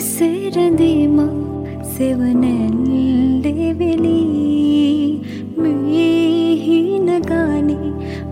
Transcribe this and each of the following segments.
සෙරදීම සෙවනැල්ලේ වෙලී මෙහින ගානේ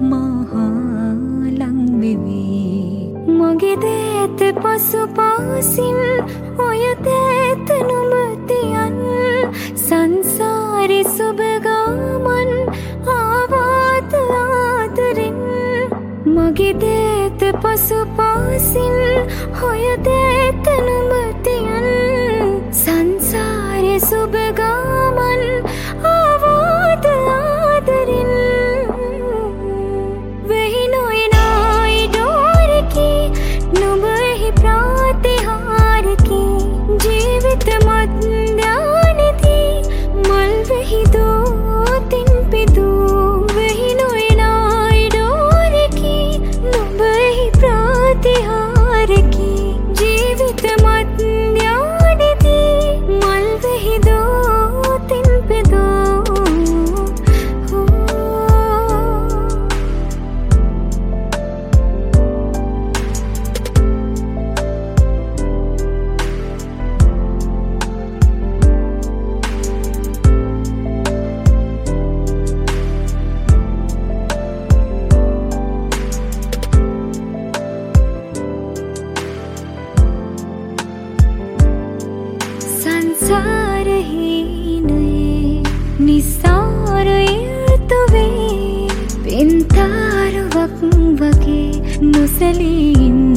මහා ලං වෙවී මගේ දේත පසුපාසින් ඔය දේත නොමතියන් සංසාරේ සුබගමන් ආවාත ආදරෙන් මගේ දේත පසුපාසින් ඔය දේත නොමතියන් සංසාරේ සුබගමන් ආවාත ආදරෙන් වෙහි නොයනයි ඩෝරකි නුඹෙහි ප්‍රාතිහාරකි ජීවිත මධ්‍යානදී මල් වෙහි දෝතින් පිදූ වෙහි නොයනයි ඩෝරකි නුඹෙහි ප්‍රාතිහාරකි ජීවිත මධ්‍යානදී මල් වෙහි දෝතින් පිදූ සංසාරහීනයේ නිසාරයතුවේ පෙන්තාරුවක් වගේ නොසැලී